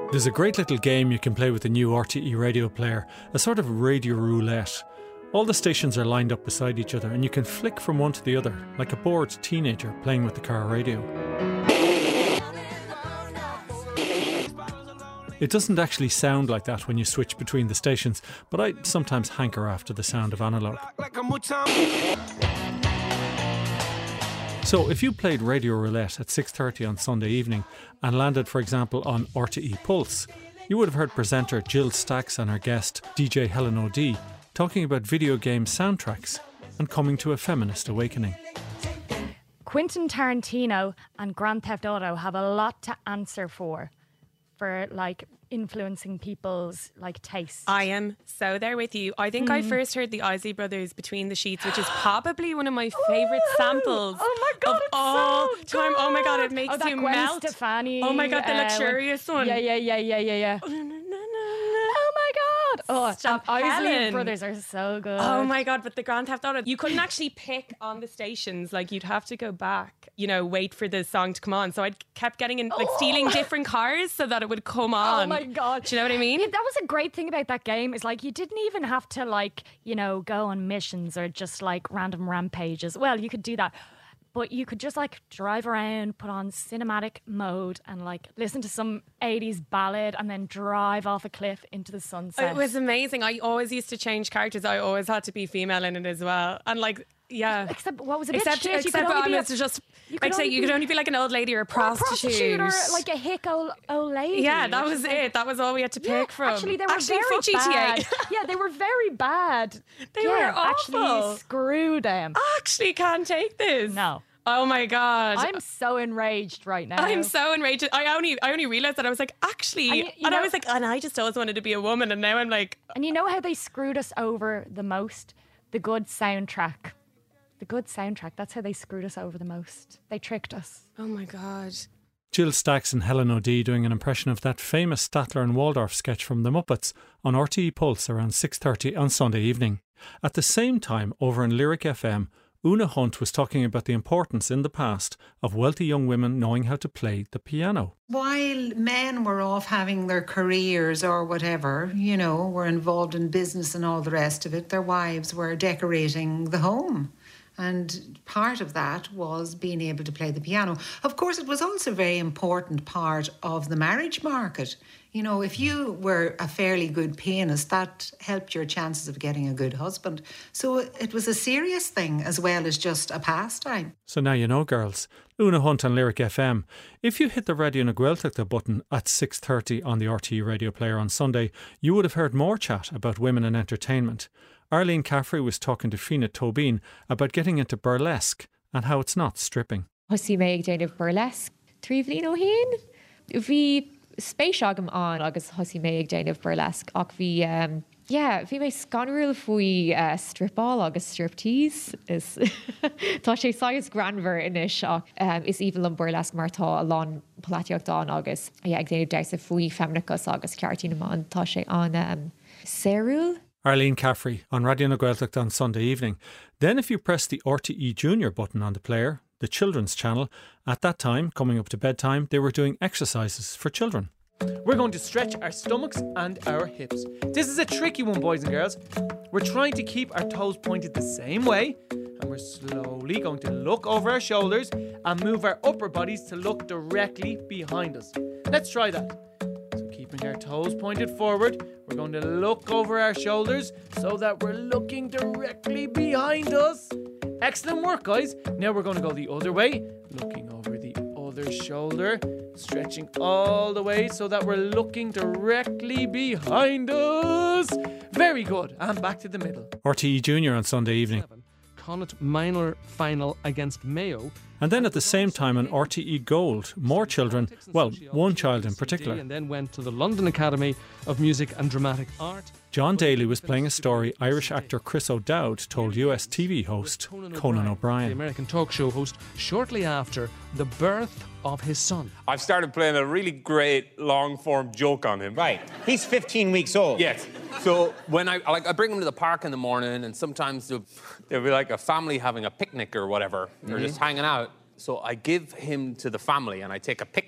There's a great little game you can play with the new RTE radio player, a sort of radio roulette. All the stations are lined up beside each other and you can flick from one to the other, like a bored teenager playing with the car radio. It doesn't actually sound like that when you switch between the stations, but I sometimes hanker after the sound of analogue. So if you played Radio Roulette at 6:30 on Sunday evening and landed, for example, on RTE Pulse, you would have heard presenter Jill Stacks and her guest, DJ Helen O'Dea, talking about video game soundtracks and coming to a feminist awakening. Quentin Tarantino and Grand Theft Auto have a lot to answer for like influencing people's like tastes. I am so there with you. I think I first heard the Isley Brothers Between the Sheets, which is probably one of my favourite samples of all time. Oh my god, it makes you Gwen melt. Stefani. Oh my god, the luxurious one. Yeah. Oh my god. Oh, Stop, Isley Helen. Brothers are so good. Oh my god, but the Grand Theft Auto, you couldn't actually pick on the stations. Like, you'd have to go back, wait for the song to come on. So I kept getting in, like, stealing different cars so that it would come on. Oh my god. Do you know what I mean? Yeah, that was a great thing about that game, is like you didn't even have to go on missions or just like random rampages. Well, you could do that, but you could just like drive around, put on cinematic mode and like listen to some 80s ballad and then drive off a cliff into the sunset. It was amazing. I always used to change characters. I always had to be female in it as well. And like, yeah. Except what was a bit Except shit, you could I only be was just like say you could only be like an old lady or a prostitute or like a hick old lady. Yeah, that was it. That was all we had to pick from. Actually, they were very fuck GTA. bad. Yeah, they were very bad. They were awful. Actually, screw them. I actually can't take this. No. Oh my god. I'm so enraged right now. I'm so enraged. I only realised that I was like, actually, I was like, and I just always wanted to be a woman, and now I'm like. And you know how they screwed us over the most? The good soundtrack. The good soundtrack. That's how they screwed us over the most. They tricked us. Oh my god. Jill Stacks and Helen O'Dea doing an impression of that famous Statler and Waldorf sketch from The Muppets on RTE Pulse around 6:30 on Sunday evening. At the same time, over in Lyric FM, Una Hunt was talking about the importance in the past of wealthy young women knowing how to play the piano. While men were off having their careers or whatever, were involved in business and all the rest of it, their wives were decorating the home. And part of that was being able to play the piano. Of course, it was also a very important part of the marriage market. If you were a fairly good pianist, that helped your chances of getting a good husband. So it was a serious thing as well as just a pastime. So now you know, girls. Una Hunt on Lyric FM. If you hit the Radio na Gaeltachta button at 6:30 on the RTE radio player on Sunday, you would have heard more chat about women in entertainment. Arlene Caffrey was talking to Fina Tobin about getting into burlesque and how it's not stripping. Hosí mé ag déanamh burlesque trí bhliain ó shin. Bhí spéis agam an agus hosí mé ag déanamh burlesque ach bhí bhí mé scanrúil faoi stripáil agus striptease is tá sé saghas granmhar inis ach is even an burlesque martá a lán polaiteocht agus ag déanamh deisa faoi feminachas agus ceartí na tá sé an Cérúil. Arlene Caffrey on Radio na Gaeltacht on Sunday evening. Then if you press the RTE Junior button on the player, the children's channel, at that time, coming up to bedtime, they were doing exercises for children. We're going to stretch our stomachs and our hips. This is a tricky one, boys and girls. We're trying to keep our toes pointed the same way, and we're slowly going to look over our shoulders and move our upper bodies to look directly behind us. Let's try that. So keeping our toes pointed forward, we're going to look over our shoulders so that we're looking directly behind us. Excellent work, guys. Now we're going to go the other way, looking over the other shoulder, stretching all the way so that we're looking directly behind us. Very good. And back to the middle. RTE Junior on Sunday evening. Connacht minor final against Mayo. And then at the same time on RTE Gold, more children, well, one child in particular. And then went to the London Academy of Music and Dramatic Art. John Daly was playing a story Irish actor Chris O'Dowd told US TV host Conan O'Brien. The American talk show host, shortly after the birth of his son. I've started playing a really great long-form joke on him. Right. He's 15 weeks old. Yes. So when I bring him to the park in the morning, and sometimes there'll be like a family having a picnic or whatever, or just hanging out. So I give him to the family and I take a picture.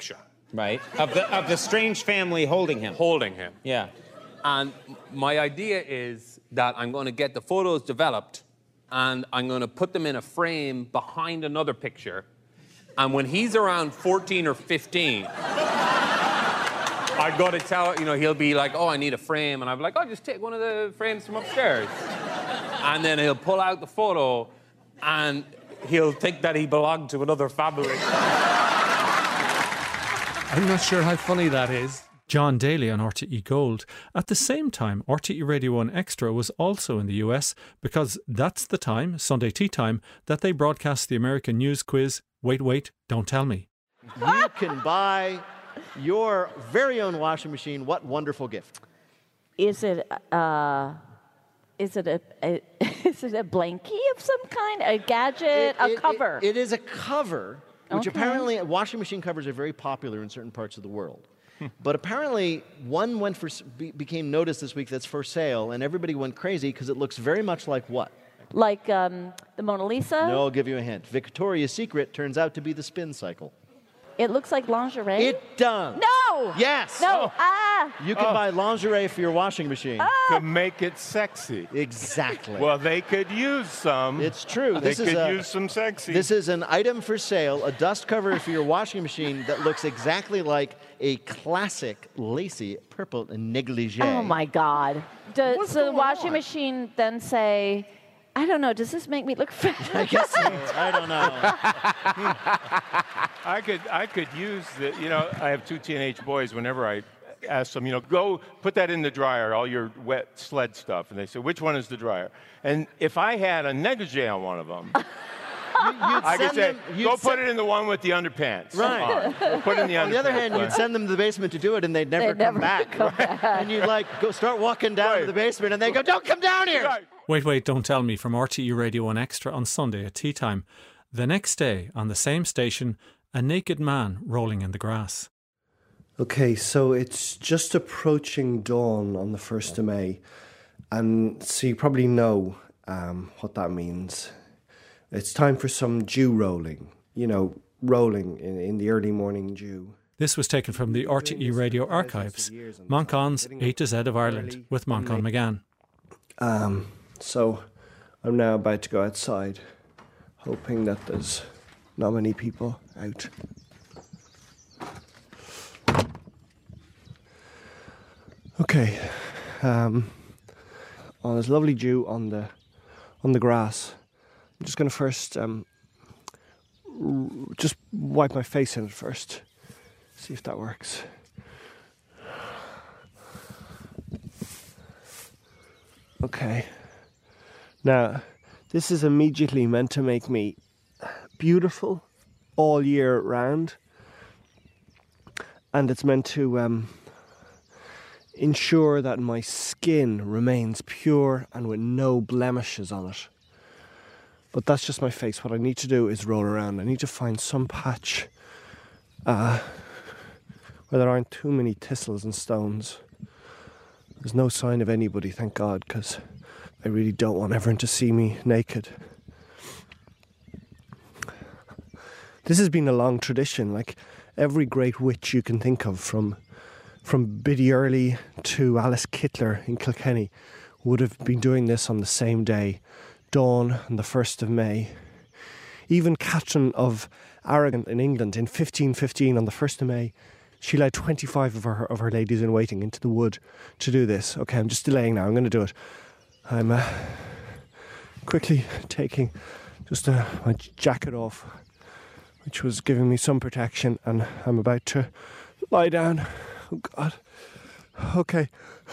Right. Of the strange family holding him. Holding him. Yeah. And my idea is that I'm going to get the photos developed and I'm going to put them in a frame behind another picture. And when he's around 14 or 15, I'd go to tell, he'll be like, oh, I need a frame. And I'm like, oh, just take one of the frames from upstairs. And then he'll pull out the photo and he'll think that he belonged to another family. I'm not sure how funny that is. John Daly on RTE Gold. At the same time, RTE Radio 1 Extra was also in the US because that's the time, Sunday tea time, that they broadcast the American news quiz, Wait, Wait, Don't Tell Me. You can buy your very own washing machine. What wonderful gift. Is it a blankie of some kind? A gadget? A cover? It is a cover, which apparently washing machine covers are very popular in certain parts of the world. But apparently one became noticed this week that's for sale, and everybody went crazy because it looks very much like what? Like the Mona Lisa? No, I'll give you a hint. Victoria's Secret turns out to be the spin cycle. It looks like lingerie? It does. No! Yes! No! You can buy lingerie for your washing machine. To make it sexy. Exactly. Well, they could use some. It's true. They could use some sexy. This is an item for sale, a dust cover for your washing machine that looks exactly like a classic lacy purple negligee. Oh, my God. Does the washing machine then say, I don't know, does this make me look fat? I guess so. I don't know. I could use the, I have 2 teenage boys. Whenever I ask them, go put that in the dryer, all your wet sled stuff. And they say, which one is the dryer? And if I had a negligee on one of them, I could say, go put it in the one with the underpants. Right. Put it in the underpants. On the other hand, you'd send them to the basement to do it, and they'd never come back. And you'd go start walking down to the basement, and they go, don't come down here. Right. Wait, Wait, Don't Tell Me from RTE Radio 1 Extra on Sunday at tea time. The next day, on the same station, a naked man rolling in the grass. Okay, so it's just approaching dawn on the 1st of May. And so you probably know what that means. It's time for some dew rolling, rolling in the early morning dew. This was taken from the RTE Radio archives, Moncon's A to Z of Ireland with Moncon McGann. So I'm now about to go outside, hoping that there's not many people out. Okay, there's lovely dew on the grass. I'm just going to first just wipe my face in it first, see if that works. Okay. Now, this is immediately meant to make me beautiful all year round, and it's meant to ensure that my skin remains pure and with no blemishes on it. But that's just my face. What I need to do is roll around. I need to find some patch where there aren't too many thistles and stones. There's no sign of anybody, thank God, because I really don't want everyone to see me naked. This has been a long tradition, like every great witch you can think of, from Biddy Early to Alice Kittler in Kilkenny, would have been doing this on the same day, dawn on the 1st of May. Even Catherine of Aragon in England in 1515 on the 1st of May, she led 25 of her ladies in waiting into the wood to do this. Okay, I'm just delaying now. I'm going to do it. I'm quickly taking just my jacket off, which was giving me some protection, and I'm about to lie down. Oh, God. Okay.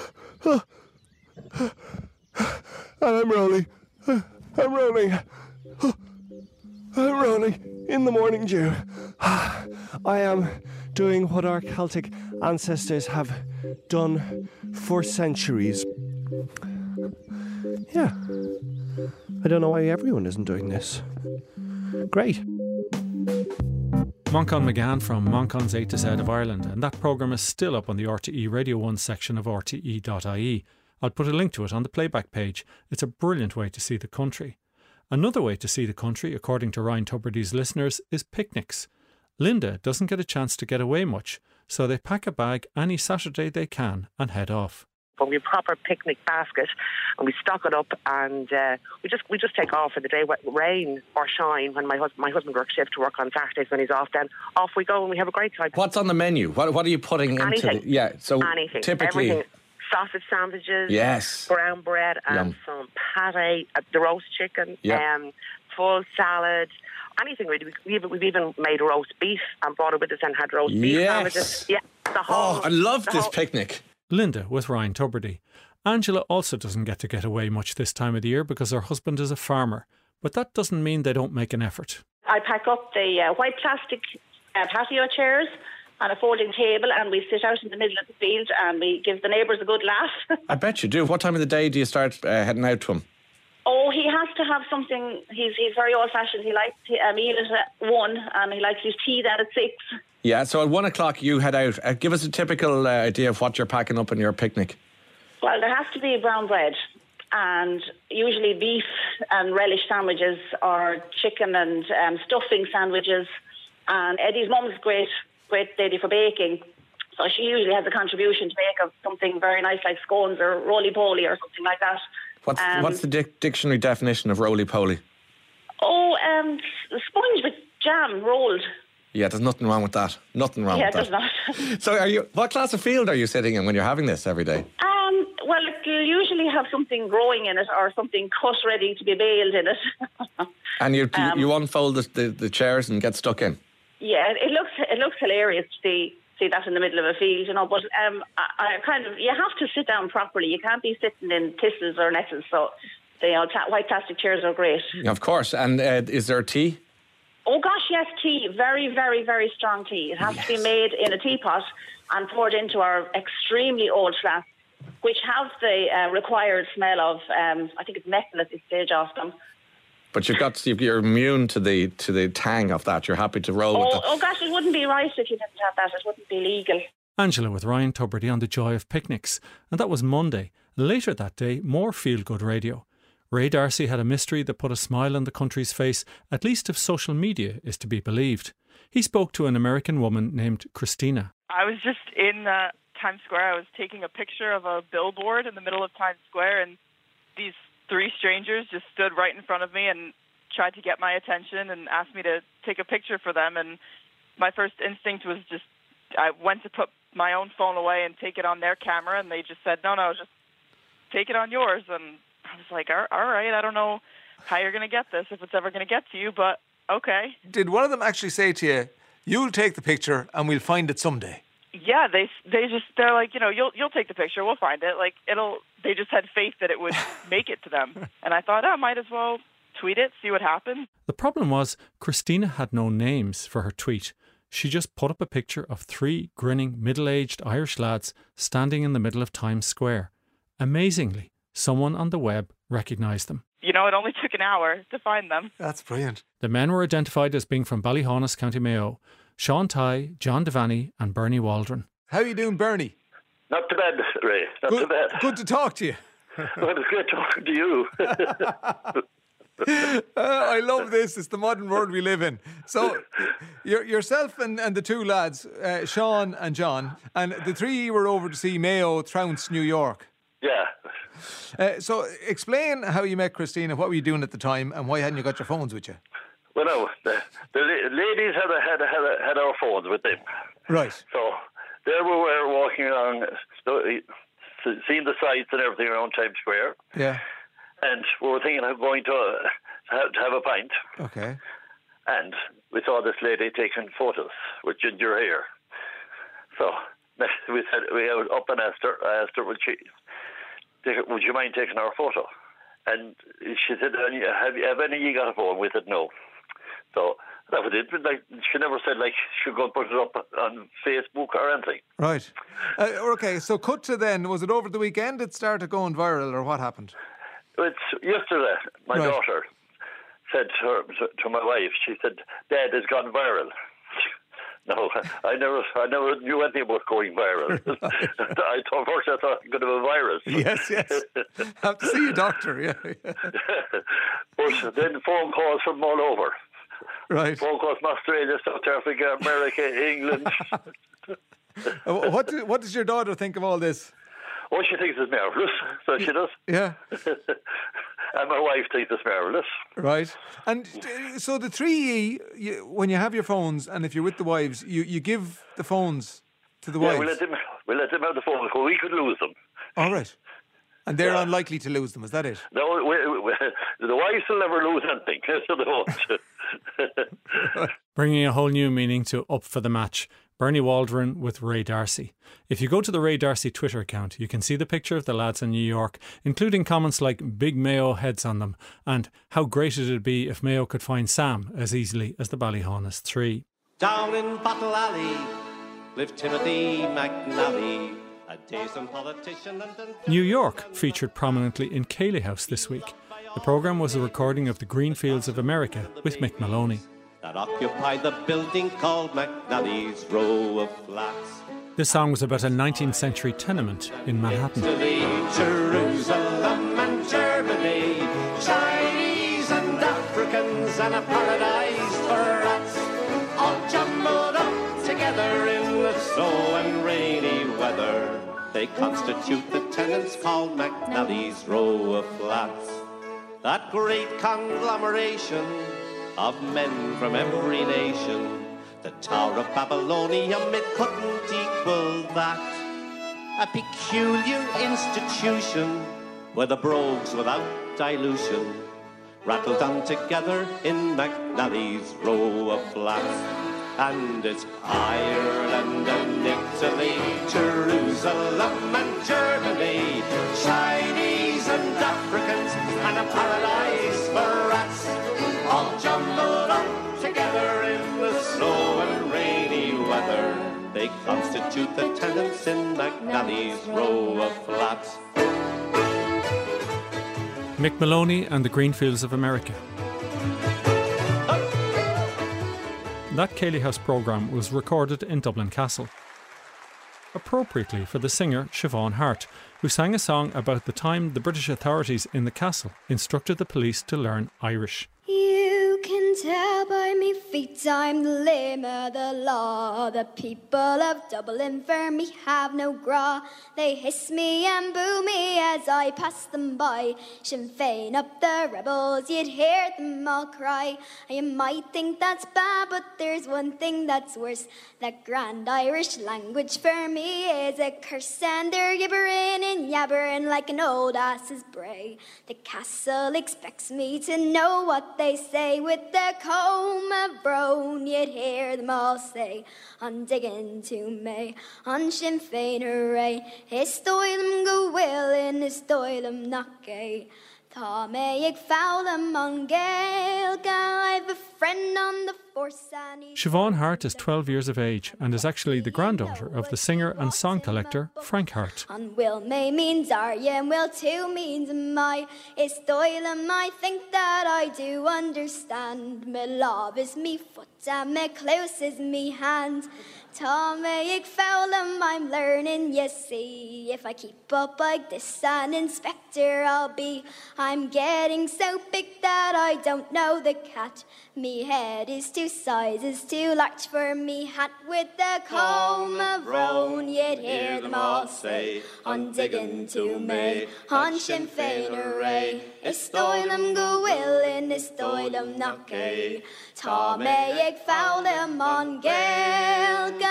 And I'm rolling. I'm rolling. I'm rolling in the morning dew. I am doing what our Celtic ancestors have done for centuries. Yeah. I don't know why everyone isn't doing this. Great. Moncon McGann from Moncon's A to Z of Ireland, and that programme is still up on the RTE Radio 1 section of rte.ie. I'll put a link to it on the playback page. It's a brilliant way to see the country. Another way to see the country, according to Ryan Tubridy's listeners, is picnics. Linda doesn't get a chance to get away much, so they pack a bag any Saturday they can and head off. But we have a proper picnic basket and we stock it up, and we just take off for the day, rain or shine. When my husband works shift to work on Saturdays when he's off, then off we go and we have a great time. What's on the menu? What are you putting Anything. into the... So anything. typically... Everything. Sausage sandwiches, yes, brown bread and some pate, the roast chicken, full salad, anything really. We've even made roast beef and brought it with us and had roast beef sandwiches. Yeah, the whole... I love this picnic. Linda with Ryan Tubridy. Angela also doesn't get away much this time of the year because her husband is a farmer, but that doesn't mean they don't make an effort. I pack up the white plastic patio chairs and a folding table, and we sit out in the middle of the field and we give the neighbours a good laugh. I bet you do. What time of the day do you start heading out to him? Oh, he has to have something. He's very old-fashioned. He likes a meal at 1 and he likes his tea then at 6. Yeah, so at 1 o'clock you head out. Give us a typical idea of what you're packing up in your picnic. Well, there has to be brown bread and usually beef and relish sandwiches or chicken and stuffing sandwiches. And Eddie's mum's great lady for baking. So she usually has a contribution to make of something very nice like scones or roly-poly or something like that. What's the dictionary definition of roly-poly? Sponge with jam rolled. Yeah, there's nothing wrong with that. Nothing wrong with that. Yeah, there's not. So what class of field are you sitting in when you're having this every day? Well, you'll usually have something growing in it or something cut ready to be baled in it. And you unfold the chairs and get stuck in? Yeah, it looks hilarious to see that in the middle of a field, but you have to sit down properly. You can't be sitting in thistles or nettles, so the white plastic chairs are great. Of course. And is there tea? Oh gosh, yes, tea. Very, very, very strong tea. It has to be made in a teapot and poured into our extremely old flasks, which have the required smell of, I think it's methyl at this stage of them. But you're immune to the tang of that. You're happy to roll with that. Oh gosh, it wouldn't be right if you didn't have that. It wouldn't be legal. Angela with Ryan Tubridy on the joy of picnics. And that was Monday. Later that day, more feel-good radio. Ray D'Arcy had a mystery that put a smile on the country's face, at least if social media is to be believed. He spoke to an American woman named Christina. I was just in Times Square. I was taking a picture of a billboard in the middle of Times Square, and these 3 strangers just stood right in front of me and tried to get my attention and asked me to take a picture for them. And my first instinct was I went to put my own phone away and take it on their camera, and they just said, no, just take it on yours. And I was like, all right, I don't know how you're going to get this, if it's ever going to get to you, but okay. Did one of them actually say to you, you'll take the picture and we'll find it someday? Yeah, they're like, you'll take the picture, we'll find it. Like they just had faith that it would make it to them. And I thought, might as well tweet it, see what happens. The problem was Christina had no names for her tweet. She just put up a picture of 3 grinning middle-aged Irish lads standing in the middle of Times Square. Amazingly, someone on the web recognised them. It only took an hour to find them. That's brilliant. The men were identified as being from Ballyhaunis, County Mayo. Sean Tighe, John Devaney and Bernie Waldron. How are you doing, Bernie? Not too bad, Ray. Not too bad. Good to talk to you. Well, it's great talking to you. I love this. It's the modern world we live in. So, yourself and the 2 lads, Sean and John, and the 3 were over to see Mayo Trounce, New York. Yeah. So, explain how you met Christina. What were you doing at the time, and why hadn't you got your phones with you? Well, no, the ladies had our phones with them. Right. So there we were walking along, seeing the sights and everything around Times Square. Yeah. And we were thinking of going to have a pint. Okay. And we saw this lady taking photos with ginger hair. So we were up and asked her, would you mind taking our photo? And she said, have any of you got a phone? We said, no. So that was it. But she never said she was going to put it up on Facebook or anything. Right. Okay, so cut to then. Was it over the weekend it started going viral, or what happened? It's yesterday. My daughter said to my wife, she said, Dad has gone viral. No, I never knew anything about going viral. I thought first I thought it could have a virus. Yes. Have to see a doctor, yeah. But then phone calls from all over. Right. Phone calls from Australia, South Africa, America, England. What does your daughter think of all this? Oh, she thinks it's marvellous. So she does. Yeah. And my wife thinks it's marvellous. Right. And so the 3E, when you have your phones, and if you're with the wives, you give the phones to the wives. We let them have the phones, because we could lose them. All right. And they're unlikely to lose them, is that it? No, the wives will never lose anything. So they won't. Bringing a whole new meaning to Up for the Match, Bernie Waldron with Ray Darcy. If you go to the Ray Darcy Twitter account, you can see the picture of the lads in New York, including comments like "Big Mayo heads on them" and "How great it'd be if Mayo could find Sam as easily as the Ballyhonest 3." Down in Battle Alley lived Timothy McNally, a decent politician. New York featured prominently in Cayley House this week. The programme was a recording of the Green Fields of America with Mick Maloney. That occupied the building called McNally's Row of Flats. This song was about a 19th century tenement in Manhattan. Italy, Jerusalem and Germany, Chinese and Africans and a paradise for rats, all jumbled up together in the snow and rainy weather. They constitute the tenants called McNally's Row of Flats. That great conglomeration of men from every nation, the Tower of Babylonia, it couldn't equal that. A peculiar institution where the brogues without dilution rattled on together in McNally's Row of Flats. And it's Ireland and Italy, Jerusalem and Germany, Chinese and Africans and a paradise for rats, all jumbled up together in the snow and rainy weather. They constitute the tenants in McNally's Row of Flats. Mick Maloney and the Greenfields of America. That Cayley House programme was recorded in Dublin Castle, appropriately for the singer Siobhan Hart, who sang a song about the time the British authorities in the castle instructed the police to learn Irish. You can tell by me feet I'm the limb of the law. The people of Dublin for me have no gra. They hiss me and boo me as I pass them by. Sinn Féin up the rebels, you'd hear them all cry. You might think that's bad, but there's one thing that's worse. That grand Irish language for me is a curse, and they're gibbering and yabbering like an old ass's bray. The castle expects me to know what they say. With the comb of brown, you'd hear them all say, on digging to me, on Sinn Féin hooray. Is stoilm go will and is stoilm not gay. Tá me ag fálam on Gaelga, I've a friend on the force. Siobhan Hart is 12 years of age and is actually the granddaughter of the singer and song collector Frank Hart. On will me means are ye, and will two means my. Is stoilm, I think that I do understand. Me love is me foot and me close is me hand. Tá me ag fálam, I'm learning, you see. If I keep up like this, an inspector I'll be. I'm getting so big that I don't know the cat. Me head is two sizes too large for me hat. With the comb of roan, you'd hear them all say, on digging to me, on Sinn Féin hooray. Is stoilm go will and is stoilm not gay. Tá me ag fálam on Gaelga.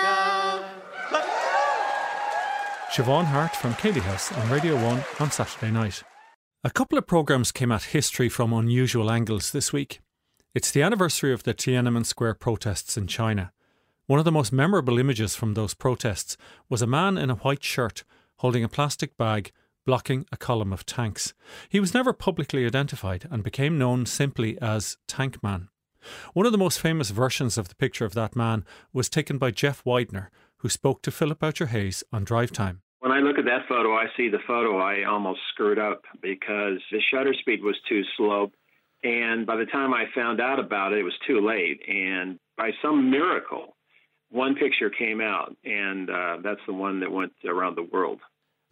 Siobhan Hart from Cayley House on Radio 1 on Saturday night. A couple of programmes came at history from unusual angles this week. It's the anniversary of the Tiananmen Square protests in China. One of the most memorable images from those protests was a man in a white shirt holding a plastic bag blocking a column of tanks. He was never publicly identified and became known simply as Tank Man. One of the most famous versions of the picture of that man was taken by Jeff Widener, who spoke to Philip Boucher-Hayes on Drive Time. When I look at that photo, I see the photo I almost screwed up because the shutter speed was too slow. And by the time I found out about it, it was too late. And by some miracle, one picture came out, and that's the one that went around the world.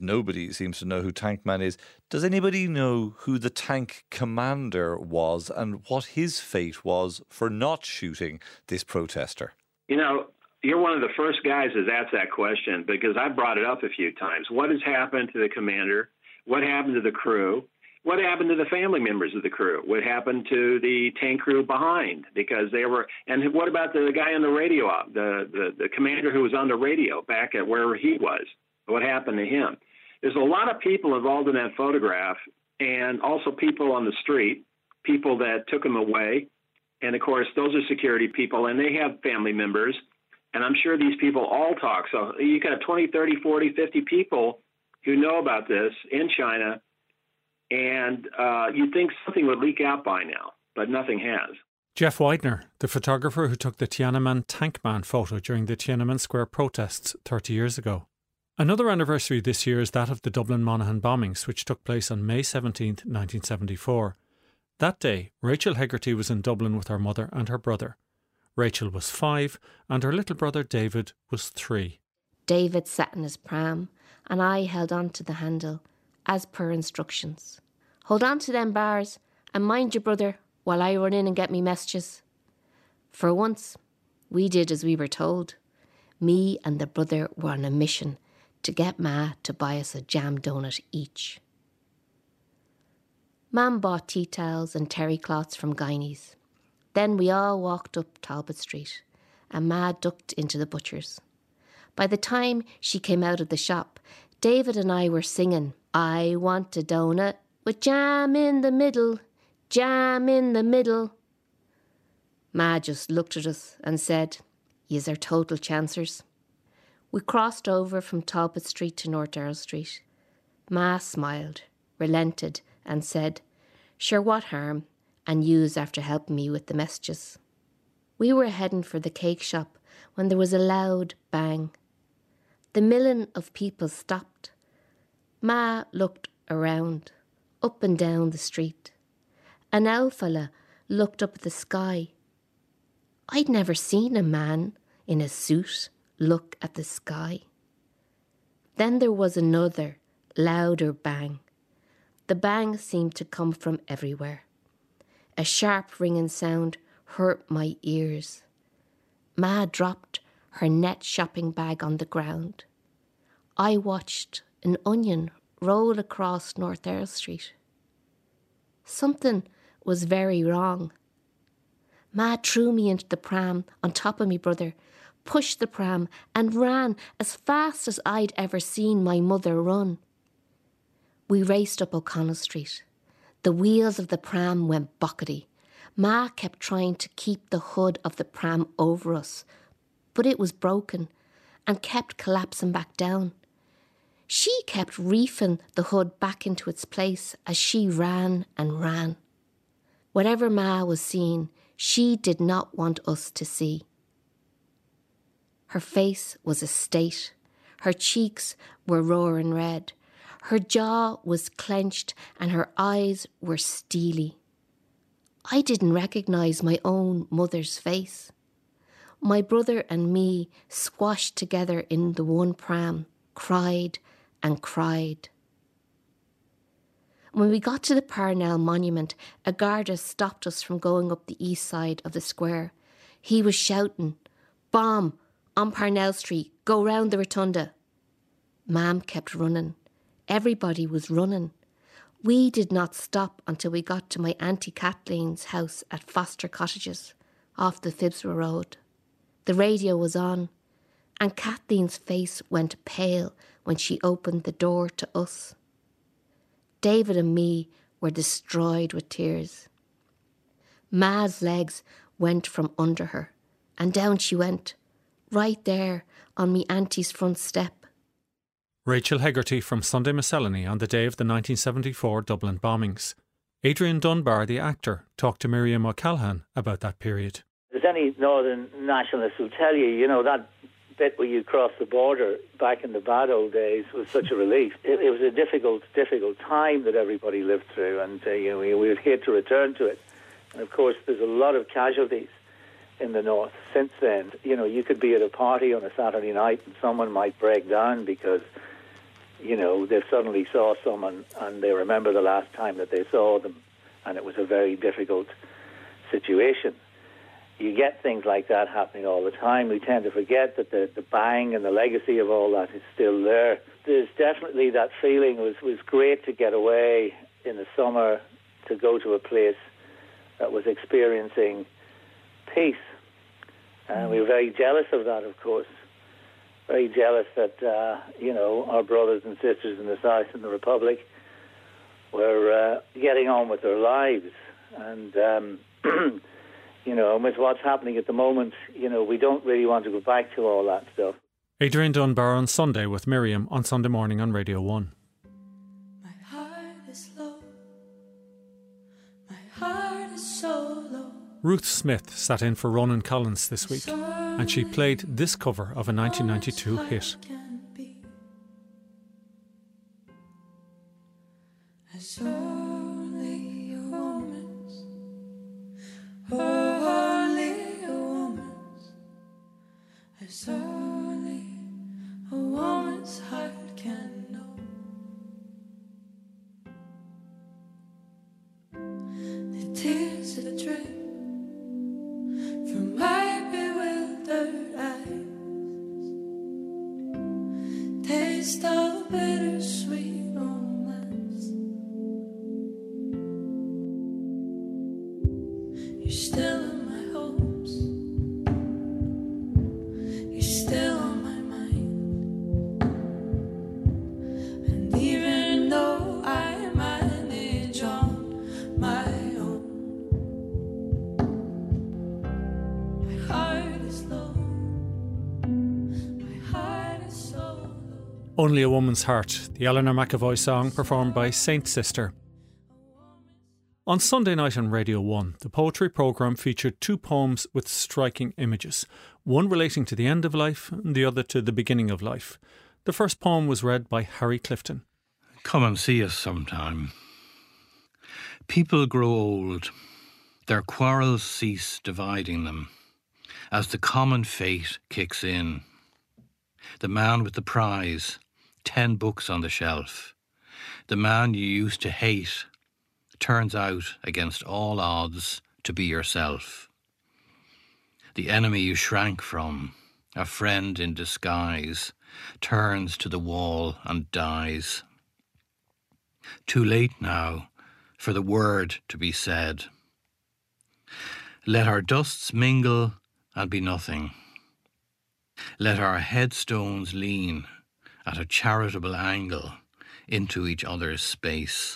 Nobody seems to know who Tankman is. Does anybody know who the tank commander was and what his fate was for not shooting this protester? You know, you're one of the first guys that's asked that question because I brought it up a few times. What has happened to the commander? What happened to the crew? What happened to the family members of the crew? What happened to the tank crew behind? Because they were, and what about the guy on the radio, the commander who was on the radio back at wherever he was? What happened to him? There's a lot of people involved in that photograph, and also people on the street, people that took him away. And of course, those are security people, and they have family members. And I'm sure these people all talk. So you got 20, 30, 40, 50 people who know about this in China. And you'd think something would leak out by now, but nothing has. Jeff Widener, the photographer who took the Tiananmen Tankman photo during the Tiananmen Square protests 30 years ago. Another anniversary this year is that of the Dublin Monaghan bombings, which took place on May 17th, 1974. That day, Rachel Hegarty was in Dublin with her mother and her brother. Rachel was 5 and her little brother David was 3. David sat in his pram and I held on to the handle, as per instructions. Hold on to them bars and mind your brother while I run in and get me messages. For once, we did as we were told. Me and the brother were on a mission to get Ma to buy us a jam donut each. Mam bought tea towels and terry cloths from Guineas. Then we all walked up Talbot Street and Ma ducked into the butcher's. By the time she came out of the shop, David and I were singing, I want a donut with jam in the middle, jam in the middle. Ma just looked at us and said, "Yous are total chancers." We crossed over from Talbot Street to North Earl Street. Ma smiled, relented and said, "Sure, what harm, and yous after helping me with the messages." We were heading for the cake shop when there was a loud bang. The milling of people stopped. Ma looked around, up and down the street. An old fella looked up at the sky. I'd never seen a man in a suit look at the sky. Then there was another, louder bang. The bang seemed to come from everywhere. A sharp ringing sound hurt my ears. Ma dropped her net shopping bag on the ground. I watched an onion roll across North Earl Street. Something was very wrong. Ma threw me into the pram on top of me brother, pushed the pram and ran as fast as I'd ever seen my mother run. We raced up O'Connell Street. The wheels of the pram went bockety. Ma kept trying to keep the hood of the pram over us, but it was broken and kept collapsing back down. She kept reefing the hood back into its place as she ran and ran. Whatever Ma was seeing, she did not want us to see. Her face was a state. Her cheeks were roaring red. Her jaw was clenched and her eyes were steely. I didn't recognise my own mother's face. My brother and me, squashed together in the one pram, cried and cried. When we got to the Parnell Monument, a Garda stopped us from going up the east side of the square. He was shouting, "Bomb! On Parnell Street, go round the rotunda." Mam kept running. Everybody was running. We did not stop until we got to my Auntie Kathleen's house at Foster Cottages, off the Phibsborough Road. The radio was on, and Kathleen's face went pale when she opened the door to us. David and me were destroyed with tears. Ma's legs went from under her, and down she went, right there on me auntie's front step. Rachel Hegarty from Sunday Miscellany on the day of the 1974 Dublin bombings. Adrian Dunbar, the actor, talked to Miriam O'Callaghan about that period. There's any Northern nationalists who'll tell you, you know, that bit where you cross the border back in the bad old days was such a relief. It was a difficult time that everybody lived through, and we would hate to return to it. And of course, there's a lot of casualties in the north since then. You know, you could be at a party on a Saturday night and someone might break down because they suddenly saw someone and they remember the last time that they saw them, and it was a very difficult situation. You get things like that happening all the time. We tend to forget that the bang and the legacy of all that is still there. There's definitely that feeling. It was great to get away in the summer to go to a place that was experiencing peace. And we were very jealous of that, of course. Very jealous that, our brothers and sisters in the South and the Republic were getting on with their lives. And, with what's happening at the moment, we don't really want to go back to all that stuff. Adrian Dunbar on Sunday with Miriam on Sunday morning on Radio 1. My heart is low. My heart is so low. Ruth Smith sat in for Ronan Collins this week, and she played this cover of a 1992 hit. As only a woman's, only a woman's, as only a woman's heart can know. The tears that drip from my bewildered eyes taste of bittersweet romance. You're still in my hopes. You're still on my mind. And even though I manage on my own, my heart is low. My heart is so low. Only a Woman's Heart, the Eleanor McAvoy song performed by Saint Sister. On Sunday night on Radio 1, the poetry programme featured two poems with striking images, one relating to the end of life and the other to the beginning of life. The first poem was read by Harry Clifton. Come and see us sometime. People grow old. Their quarrels cease dividing them as the common fate kicks in. The man with the prize, 10 books on the shelf. The man you used to hate turns out, against all odds, to be yourself. The enemy you shrank from, a friend in disguise, turns to the wall and dies. Too late now for the word to be said. Let our dusts mingle and be nothing. Let our headstones lean at a charitable angle into each other's space.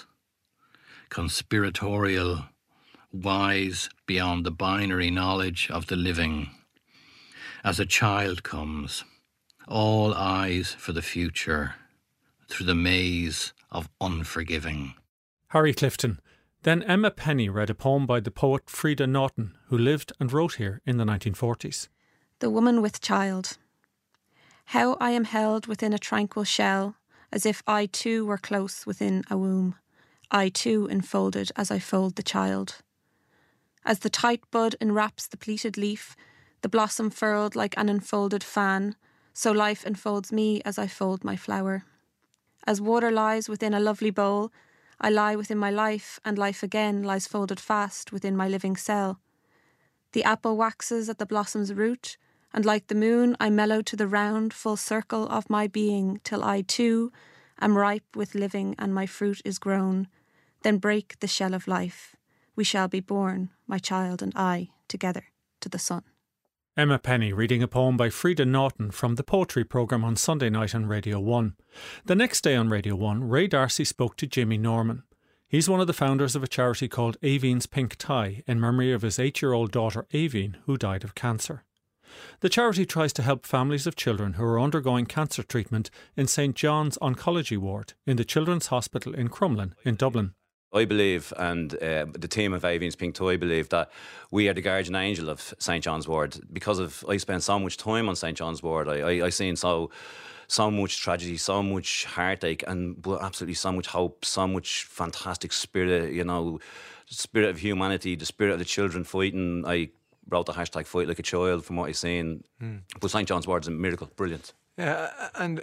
Conspiratorial, wise beyond the binary knowledge of the living. As a child comes, all eyes for the future, through the maze of unforgiving. Harry Clifton. Then Emma Penny read a poem by the poet Frida Naughton, who lived and wrote here in the 1940s. The Woman with Child. How I am held within a tranquil shell, as if I too were close within a womb. I too enfolded as I fold the child. As the tight bud enwraps the pleated leaf, the blossom furled like an enfolded fan, so life enfolds me as I fold my flower. As water lies within a lovely bowl, I lie within my life, and life again lies folded fast within my living cell. The apple waxes at the blossom's root, and like the moon I mellow to the round, full circle of my being, till I too am ripe with living and my fruit is grown. Then break the shell of life. We shall be born, my child and I, together to the sun. Emma Penny reading a poem by Frida Naughton from the poetry programme on Sunday night on Radio 1. The next day on Radio 1, Ray D'Arcy spoke to Jimmy Norman. He's one of the founders of a charity called Aveen's Pink Tie in memory of his 8-year-old daughter Aveen, who died of cancer. The charity tries to help families of children who are undergoing cancer treatment in St John's Oncology Ward in the Children's Hospital in Crumlin in Dublin. I believe, and the team of Aveen's Pink Tie believe, that we are the guardian angel of St John's Ward. Because of I spent so much time on St John's Ward, I seen so much tragedy, so much heartache, and absolutely so much hope, so much fantastic spirit, the spirit of humanity, the spirit of the children fighting. I wrote the hashtag Fight Like a Child from what I seen. But St John's Ward is a miracle, brilliant. Yeah, and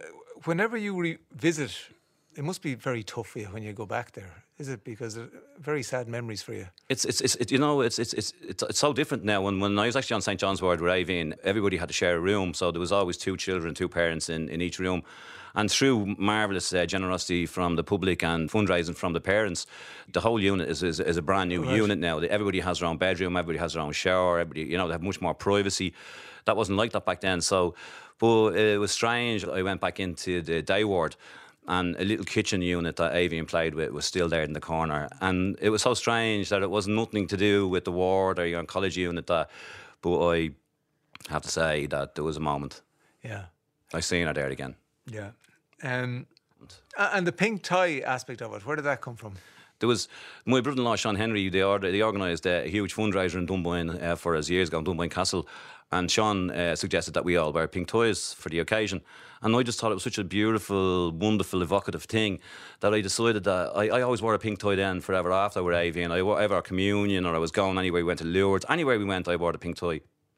whenever you revisit, it must be very tough for you when you go back there, is it? Because very sad memories for you. It's so different now. When I was actually on St. John's Ward with Aveen, everybody had to share a room, so there was always 2 children, 2 parents in each room. And through marvellous generosity from the public and fundraising from the parents, the whole unit is a brand new unit now. Everybody has their own bedroom, everybody has their own shower, everybody, they have much more privacy. That wasn't like that back then. So, but it was strange. I went back into the day ward, and a little kitchen unit that Aveen played with was still there in the corner. And it was so strange that it was nothing to do with the ward or your college unit. But I have to say that there was a moment. Yeah. I seen her there again. Yeah. And the pink tie aspect of it, where did that come from? There was my brother-in-law, Sean Henry, they organised a huge fundraiser in Dunboyne for us years ago, in Dunboyne Castle. And Sean suggested that we all wear pink ties for the occasion. And I just thought it was such a beautiful, wonderful, evocative thing that I decided that I always wore a pink tie then forever after with Aveen. I wore ever communion, or I was going anywhere, we went to Lourdes. Anywhere we went, I wore the pink tie.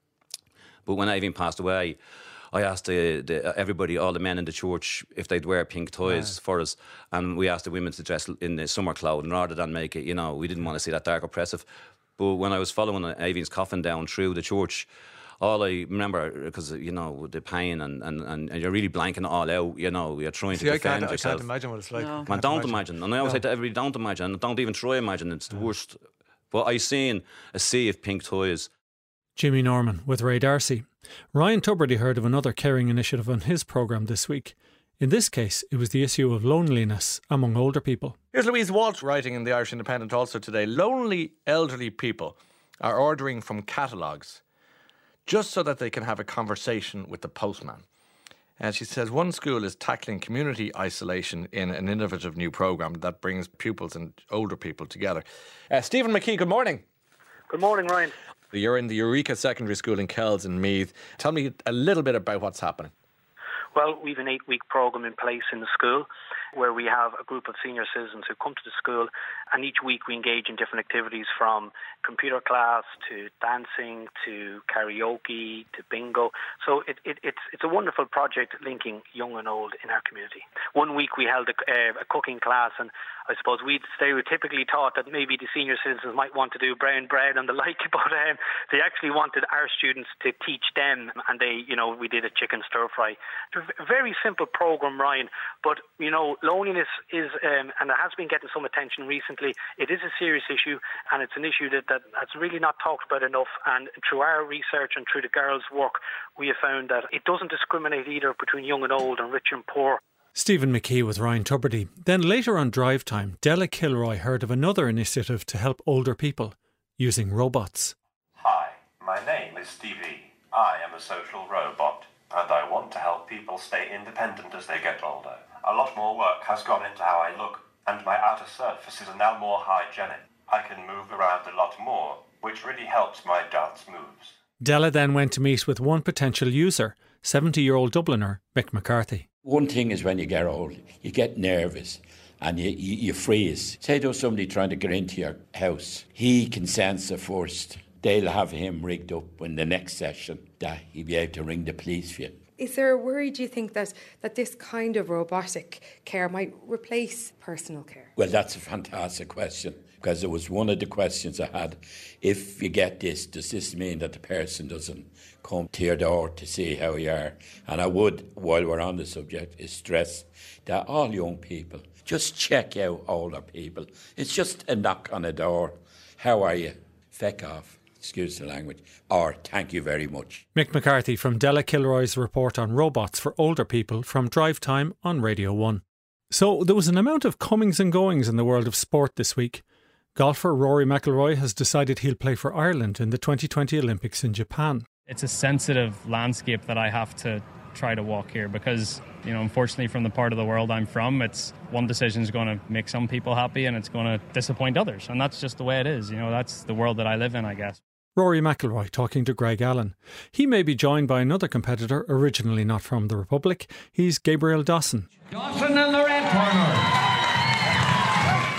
But when Aveen passed away, I asked everybody, all the men in the church, if they'd wear pink ties for us. And we asked the women to dress in the summer clothing rather than make it, we didn't want to see that dark oppressive. But when I was following Aveen's coffin down through the church, all I remember, because, the pain and you're really blanking it all out, you're trying to defend yourself. I can't imagine what it's like. No. Man, don't imagine. And I always say to everybody, don't imagine. Don't even try imagine. It's the worst. But I seen a sea of pink ties. Jimmy Norman with Ray D'Arcy. Ryan Tubridy heard of another caring initiative on his programme this week. In this case, it was the issue of loneliness among older people. Here's Louise Walsh writing in the Irish Independent also today. Lonely elderly people are ordering from catalogues just so that they can have a conversation with the postman. And she says one school is tackling community isolation in an innovative new programme that brings pupils and older people together. Stephen McKee, good morning. Good morning, Ryan. You're in the Eureka Secondary School in Kells in Meath. Tell me a little bit about what's happening. Well, we have an 8-week programme in place in the school where we have a group of senior citizens who come to the school, and each week we engage in different activities from computer class to dancing to karaoke to bingo. So it's a wonderful project linking young and old in our community. One week we held a cooking class, and I suppose we'd stereotypically thought that maybe the senior citizens might want to do brown bread and the like, but they actually wanted our students to teach them, and we did a chicken stir fry. A very simple program, Ryan, but loneliness is, and it has been getting some attention recently. It is a serious issue, and it's an issue that's really not talked about enough. And through our research and through the girls' work, we have found that it doesn't discriminate either between young and old and rich and poor. Stephen McKee with Ryan Tubridy. Then later on Drive Time, Della Kilroy heard of another initiative to help older people using robots. Hi, my name is Stevie. I am a social robot, and I want to help people stay independent as they get older. A lot more work has gone into how I look, and my outer surfaces are now more hygienic. I can move around a lot more, which really helps my dance moves. Della then went to meet with one potential user, 70-year-old Dubliner Mick McCarthy. One thing is when you get old, you get nervous and you freeze. Say there's somebody trying to get into your house. He can sense it first. They'll have him rigged up in the next session that he'll be able to ring the police for you. Is there a worry, do you think, that this kind of robotic care might replace personal care? Well, that's a fantastic question, because it was one of the questions I had. If you get this, does this mean that the person doesn't come to your door to see how you are? And I would, while we're on the subject, is stress that all young people, just check out older people. It's just a knock on a door. How are you? Feck off. Excuse the language, or thank you very much. Mick McCarthy from Della Kilroy's report on robots for older people from Drive Time on Radio 1. So there was an amount of comings and goings in the world of sport this week. Golfer Rory McIlroy has decided he'll play for Ireland in the 2020 Olympics in Japan. It's a sensitive landscape that I have to try to walk here because, unfortunately from the part of the world I'm from, it's one decision is going to make some people happy and it's going to disappoint others. And that's just the way it is. That's the world that I live in, I guess. Rory McIlroy talking to Greg Allen. He may be joined by another competitor originally not from the Republic. He's Gabriel Dawson. Dawson in the red corner.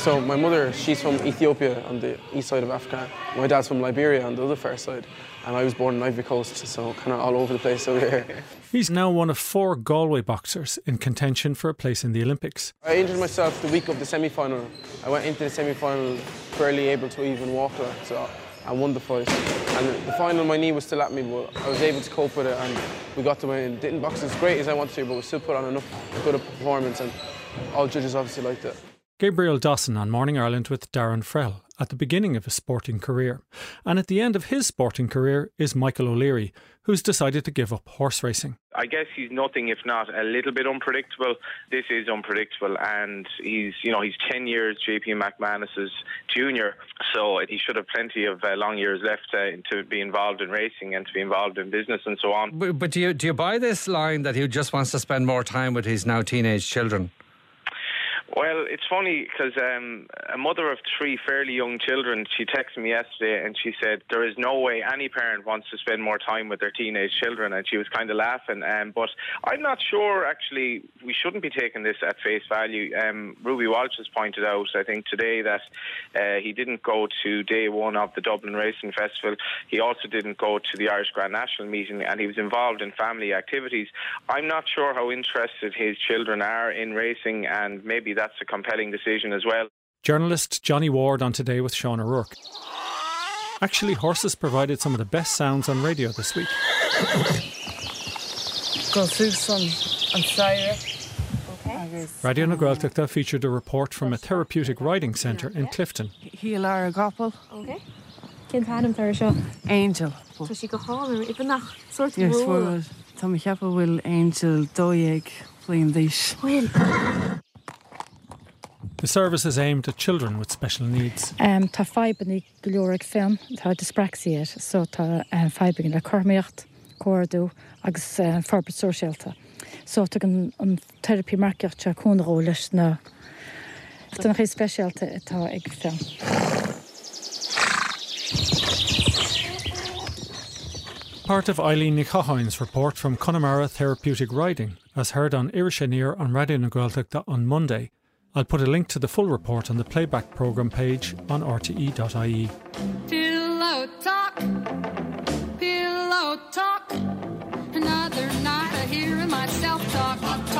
So my mother, she's from Ethiopia on the east side of Africa. My dad's from Liberia on the other far side. And I was born in Ivory Coast, so kind of all over the place over here. He's now one of 4 Galway boxers in contention for a place in the Olympics. I injured myself the week of the semi-final. I went into the semi-final barely able to even walk, so I won the fight. And the final, my knee was still at me, but I was able to cope with it and we got the win. Didn't box as great as I wanted to, but we still put on enough good a performance and all judges obviously liked it. Gabriel Dawson on Morning Ireland with Darren Frell at the beginning of his sporting career. And at the end of his sporting career is Michael O'Leary, who's decided to give up horse racing. I guess he's nothing if not a little bit unpredictable. This is unpredictable, and he's 10 years JP McManus's junior, so he should have plenty of long years left to be involved in racing and to be involved in business and so on. But do you buy this line that he just wants to spend more time with his now teenage children? Well, it's funny because a mother of 3 fairly young children, she texted me yesterday and she said there is no way any parent wants to spend more time with their teenage children, and she was kind of laughing. But I'm not sure, actually, we shouldn't be taking this at face value. Ruby Walsh has pointed out, I think, today that he didn't go to day 1 of the Dublin Racing Festival. He also didn't go to the Irish Grand National meeting, and he was involved in family activities. I'm not sure how interested his children are in racing, and maybe that's a compelling decision as well. Journalist Johnny Ward on Today with Sean O'Rourke. Actually, horses provided some of the best sounds on radio this week. Go through sun and sire. Radio na Gaeltachta featured a report from a therapeutic riding centre in Clifton. Heel ar gopel. Okay. Cyn pan am thar seo? Angel. So she go hall or even nach sort of Yes, rule. well, Tá mi cheappa bhfuil Angel dóigh flin dísh. Well. The service is aimed at children with special needs. Tá feibannig go leor film, tá dyspraxia, so tá feibannig le cormiocht, cordú agus forbert sosialta. So tá an therapy marceocht se cúnró leis na tá nach specialta tá ag film. Part of Eileen Nicahoin's report from Connemara Therapeutic Riding, as heard on Irishaneer on Radio na Gaeltachta on Monday. I'll put a link to the full report on the playback programme page on rte.ie. Pillow talk, another night of hearing myself talk.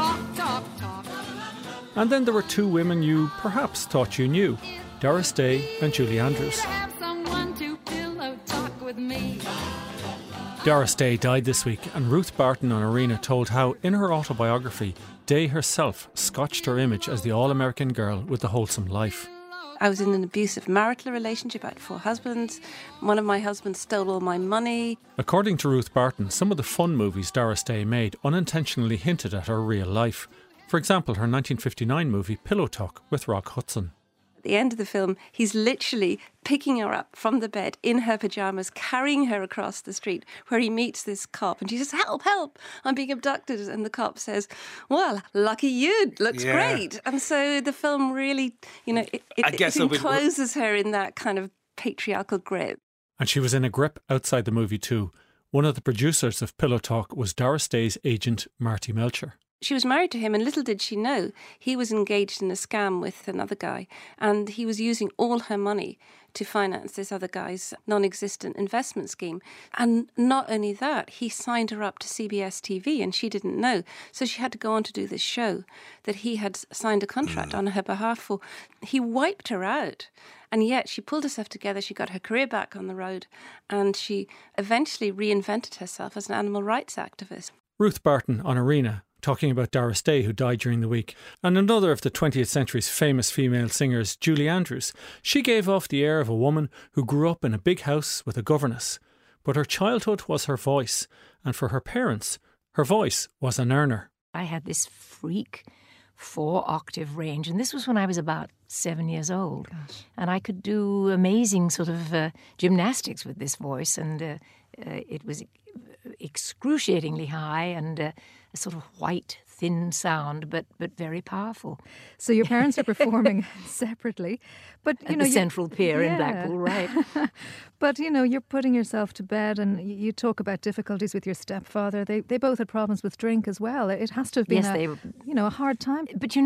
And then there were 2 women you perhaps thought you knew, Doris Day and Julie Andrews. Have someone to pillow talk with me. Doris Day died this week, and Ruth Barton on Arena told how, in her autobiography, Day herself scotched her image as the all-American girl with the wholesome life. I was in an abusive marital relationship. I had 4 husbands. One of my husbands stole all my money. According to Ruth Barton, some of the fun movies Doris Day made unintentionally hinted at her real life. For example, her 1959 movie Pillow Talk with Rock Hudson. At the end of the film, he's literally picking her up from the bed in her pyjamas, carrying her across the street where he meets this cop. And she says, help, help, I'm being abducted. And the cop says, well, lucky you, looks great. And so the film really, it encloses her in that kind of patriarchal grip. And she was in a grip outside the movie too. One of the producers of Pillow Talk was Doris Day's agent, Marty Melcher. She was married to him, and little did she know he was engaged in a scam with another guy, and he was using all her money to finance this other guy's non-existent investment scheme. And not only that, he signed her up to CBS TV, and she didn't know. So she had to go on to do this show that he had signed a contract on her behalf for. He wiped her out. And yet she pulled herself together, she got her career back on the road, and she eventually reinvented herself as an animal rights activist. Ruth Barton on Arena, talking about Doris Day, who died during the week. And another of the 20th century's famous female singers, Julie Andrews. She gave off the air of a woman who grew up in a big house with a governess. But her childhood was her voice, and for her parents, her voice was an earner. I had this freak 4-octave range, and this was when I was about 7 years old. Gosh. And I could do amazing sort of gymnastics with this voice, and it was excruciatingly high and a sort of white, thin sound, but very powerful. So your parents are performing separately, but At the Central Pier in Blackpool, right? But you're putting yourself to bed, and you talk about difficulties with your stepfather. They both had problems with drink as well. It has to have been a hard time. But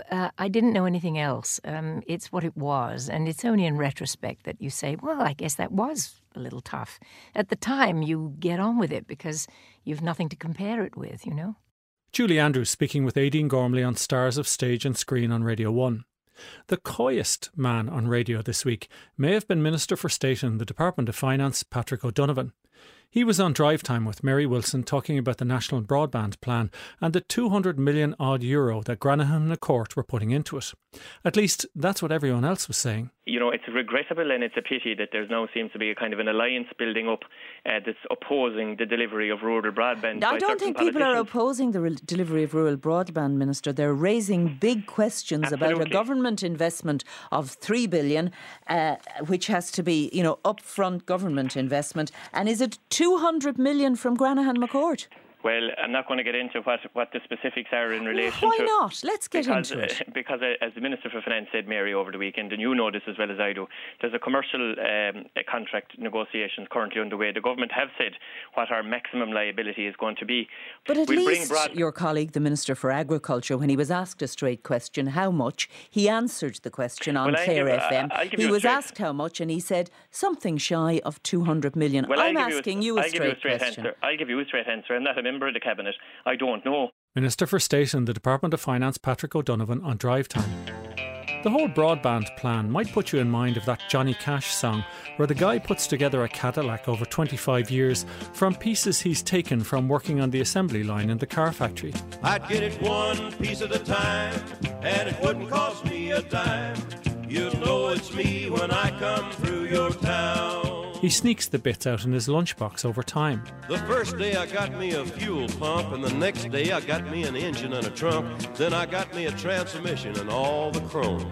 I didn't know anything else. It's what it was, and it's only in retrospect that you say, well, I guess that was a little tough. At the time, you get on with it because you've nothing to compare it with, Julie Andrews speaking with Aideen Gormley on Stars of Stage and Screen on Radio 1. The coyest man on radio this week may have been Minister for State in the Department of Finance, Patrick O'Donovan. He was on Drive Time with Mary Wilson talking about the National Broadband Plan and the €200 million odd that Granahan and the court were putting into it. At least that's what everyone else was saying. It's regrettable and it's a pity that there now seems to be a kind of an alliance building up that's opposing the delivery of rural broadband. I don't think people are opposing the delivery of rural broadband, Minister. They're raising big questions about a government investment of $3 billion, which has to be, upfront government investment. And is it $200 million from Granahan McCourt? Well, I'm not going to get into what the specifics are in relation Why to... Why not? Let's get into it. Because as the Minister for Finance said, Mary, over the weekend, and you know this as well as I do, there's a commercial contract negotiations currently underway. The government have said what our maximum liability is going to be. But at least your colleague, the Minister for Agriculture, when he was asked a straight question, how much, he answered the question on Clare FM. He was asked how much and he said something shy of $200 million. Well, I'm asking you a straight question. I'll give you a straight answer. I'm not a member of the Cabinet. I don't know. Minister for State in the Department of Finance, Patrick O'Donovan, on Drive Time. The whole broadband plan might put you in mind of that Johnny Cash song where the guy puts together a Cadillac over 25 years from pieces he's taken from working on the assembly line in the car factory. I'd get it one piece at a time and it wouldn't cost me a dime. You'd know it's me when I come through your town. He sneaks the bits out in his lunchbox over time. The first day I got me a fuel pump, and the next day I got me an engine and a trunk. Then I got me a transmission and all the chrome.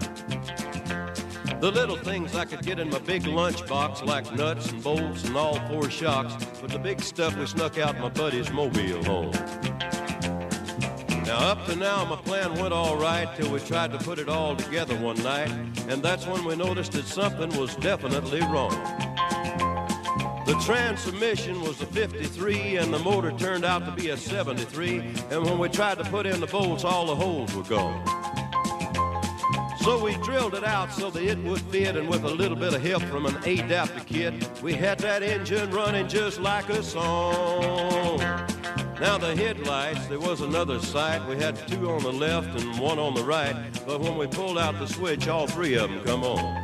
The little things I could get in my big lunchbox, like nuts and bolts and all four shocks, but the big stuff we snuck out my buddy's mobile home. Now up to now my plan went all right till we tried to put it all together one night, and that's when we noticed that something was definitely wrong. The transmission was a 53 and the motor turned out to be a 73, and when we tried to put in the bolts, all the holes were gone. So we drilled it out so that it would fit, and with a little bit of help from an adapter kit, we had that engine running just like a song. Now the headlights, there was another sight. We had two on the left and one on the right, but when we pulled out the switch, all three of them come on.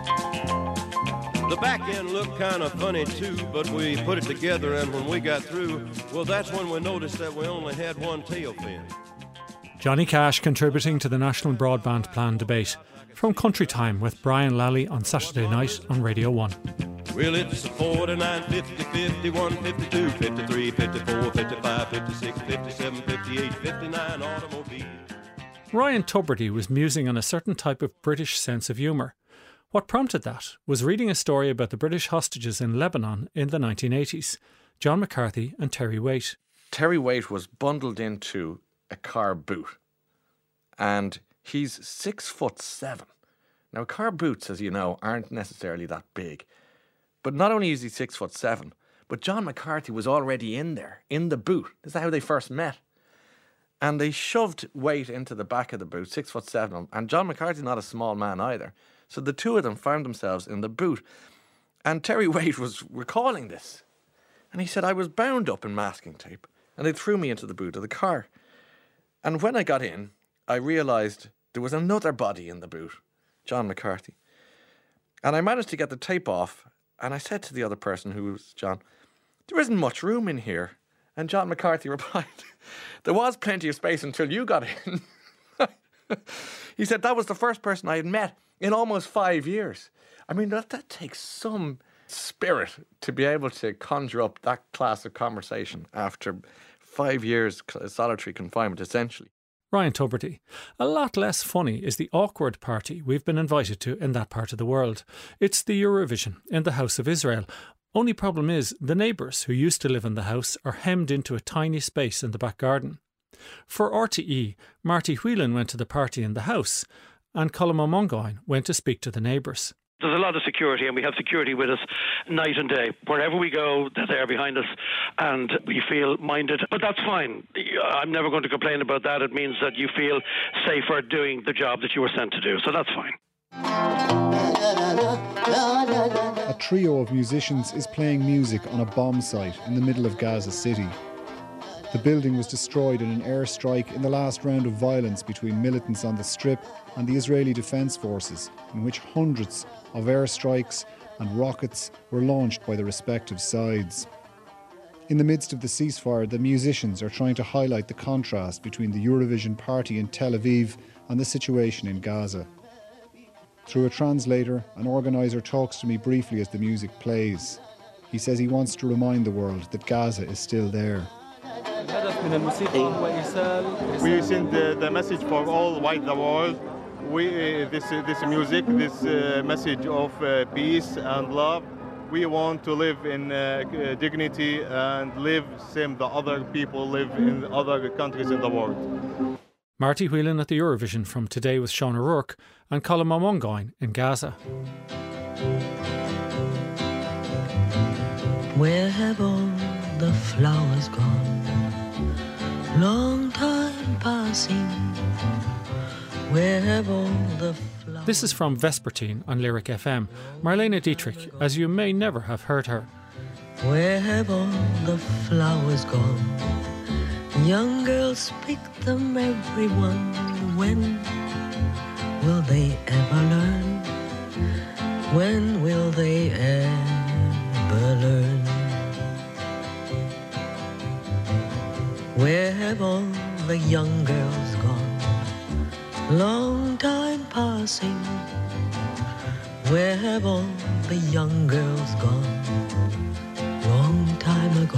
The back end looked kind of funny too, but we put it together, and when we got through, well, that's when we noticed that we only had one tail fin. Johnny Cash contributing to the National Broadband Plan debate. From Country Time with Brian Lally on Saturday night on Radio 1. Well, it's 49, 50, 51, 52, 53, 54, 55, 56, 57, 58, 59 automobile. Ryan Tubridy was musing on a certain type of British sense of humour. What prompted that was reading a story about the British hostages in Lebanon in the 1980s, John McCarthy and Terry Waite. Terry Waite was bundled into a car boot, and he's 6'7". Now, car boots, as you know, aren't necessarily that big. But not only is he 6'7", but John McCarthy was already in there, in the boot. This is how they first met. And they shoved Waite into the back of the boot, 6'7", and John McCarthy's not a small man either. So the two of them found themselves in the boot. And Terry Waite was recalling this. And he said, I was bound up in masking tape, and they threw me into the boot of the car. And when I got in, I realised there was another body in the boot, John McCarthy. And I managed to get the tape off, and I said to the other person, who was John, there isn't much room in here. And John McCarthy replied, there was plenty of space until you got in. He said that was the first person I had met in almost 5 years. I mean, that takes some spirit to be able to conjure up that class of conversation after 5 years solitary confinement, essentially. Ryan Tubridy. A lot less funny is the awkward party we've been invited to in that part of the world. It's the Eurovision in the House of Israel. Only problem is, the neighbours who used to live in the house are hemmed into a tiny space in the back garden. For RTE, Marty Whelan went to the party in the house, and Colm O'Mungáin went to speak to the neighbours. There's a lot of security, and we have security with us night and day. Wherever we go, they're there behind us, and we feel minded. But that's fine. I'm never going to complain about that. It means that you feel safer doing the job that you were sent to do, so that's fine. A trio of musicians is playing music on a bomb site in the middle of Gaza City. The building was destroyed in an airstrike in the last round of violence between militants on the Strip and the Israeli Defence Forces, in which hundreds of airstrikes and rockets were launched by the respective sides. In the midst of the ceasefire, the musicians are trying to highlight the contrast between the Eurovision party in Tel Aviv and the situation in Gaza. Through a translator, an organiser talks to me briefly as the music plays. He says he wants to remind the world that Gaza is still there. We send the message for all white the world. This music, this message of peace and love. We want to live in dignity and live same the other people live in other countries in the world. Marty Whelan at the Eurovision from Today with Sean O'Rourke and Colm O'Mungáin in Gaza. Where have all the flowers gone? Long time passing. Where have all the flowers? This is from Vespertine on Lyric FM. Marlene Dietrich, as you may never have heard her. Where have all the flowers gone? Young girls pick them, everyone. When will they ever learn? When will they ever learn? Where have all the young girls gone? Long time passing. Where have all the young girls gone? Long time ago.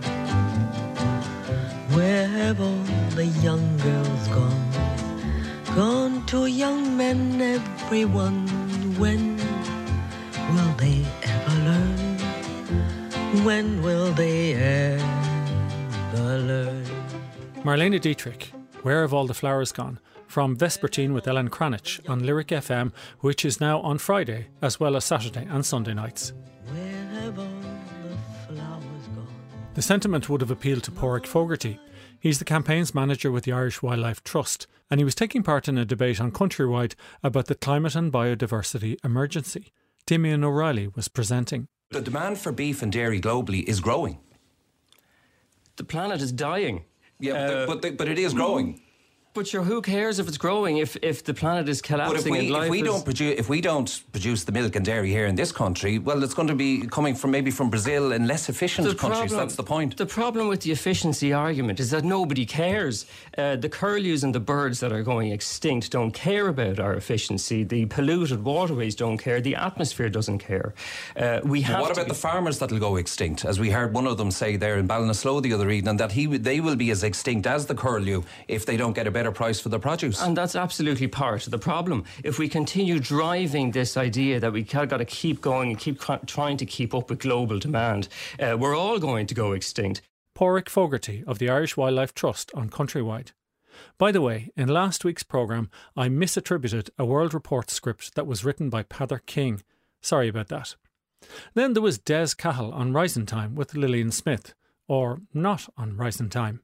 Where have all the young girls gone? Gone to young men, everyone. When will they ever learn? When will they ever learn? Marlene Dietrich, Where Have All the Flowers Gone? From Vespertine with Ellen Cranich on Lyric FM, which is now on Friday as well as Saturday and Sunday nights. Where have all the flowers gone? The sentiment would have appealed to Pádraig Fogarty. He's the campaigns manager with the Irish Wildlife Trust, and he was taking part in a debate on Countrywide about the climate and biodiversity emergency. Damian O'Reilly was presenting. The demand for beef and dairy globally is growing. The planet is dying. Yeah, but it is growing. But sure, who cares if it's growing if the planet is collapsing? But if we don't produce the milk and dairy here in this country, well, it's going to be coming from Brazil and less efficient countries. That's the point. The problem with the efficiency argument is that nobody cares. The curlews and the birds that are going extinct don't care about our efficiency. The polluted waterways don't care. The atmosphere doesn't care. What about the farmers that'll go extinct? As we heard one of them say there in Ballinasloe the other evening, that they will be as extinct as the curlew if they don't get a better price for their produce. And that's absolutely part of the problem. If we continue driving this idea that we got to keep going and keep trying to keep up with global demand, we're all going to go extinct. Pádraig Fogarty of the Irish Wildlife Trust on Countrywide. By the way, in last week's programme, I misattributed a World Report script that was written by Peadar King. Sorry about that. Then there was Des Cahill on Rising Time with Lillian Smith, or not on Rising Time.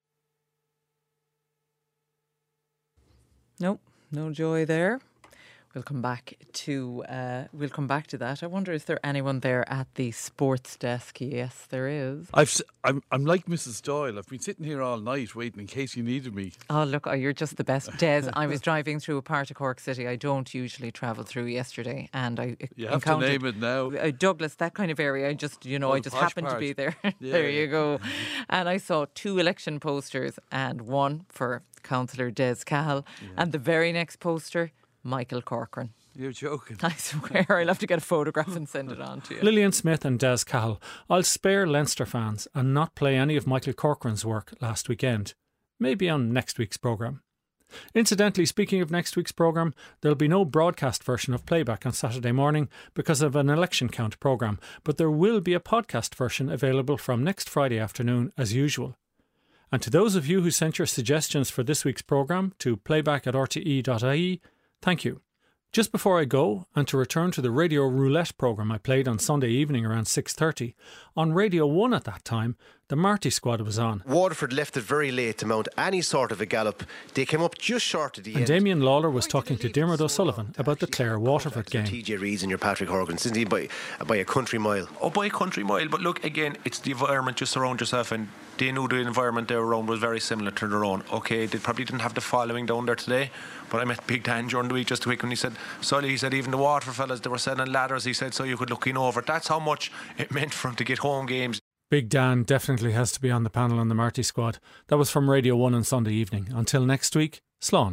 No, no joy there. We'll come back to that. I wonder, is there anyone there at the sports desk? Yes, there is. I'm like Mrs. Doyle. I've been sitting here all night waiting in case you needed me. Oh, look, you're just the best. Des, I was driving through a part of Cork City I don't usually travel through yesterday, and I you have to name it now. Douglas, that kind of area. I just happened to be there. There you go. And I saw 2 election posters, and one for Councillor Des Cahill, and the very next poster, Michael Corcoran. You're joking. I swear, I'll have to get a photograph and send it on to you. Lillian Smith and Des Cahill. I'll spare Leinster fans and not play any of Michael Corcoran's work last weekend. Maybe on next week's programme. Incidentally, speaking of next week's programme, there'll be no broadcast version of Playback on Saturday morning because of an election count programme, but there will be a podcast version available from next Friday afternoon as usual. And to those of you who sent your suggestions for this week's programme to playback@rte.ie, thank you. Just before I go, and to return to the Radio Roulette programme I played on Sunday evening around 6:30, on Radio 1 at that time, the Marty squad was on. Waterford left it very late to mount any sort of a gallop. They came up just short of the end. And Damien Lawler was talking to Diarmuid O'Sullivan about the Clare-Waterford game. TJ Rees and your Patrick Horgan, isn't he, by a country mile? Oh, by a country mile. But look, again, it's the environment just around yourself, and they knew the environment there around was very similar to their own. Okay, they probably didn't have the following down there today, but I met Big Dan during the week just a week when he said, Sully, he said, even the Waterford fellas, they were selling ladders, he said, so you could look in over. That's how much it meant for him to get home games. Big Dan definitely has to be on the panel on the Marty squad. That was from Radio 1 on Sunday evening. Until next week, Slán.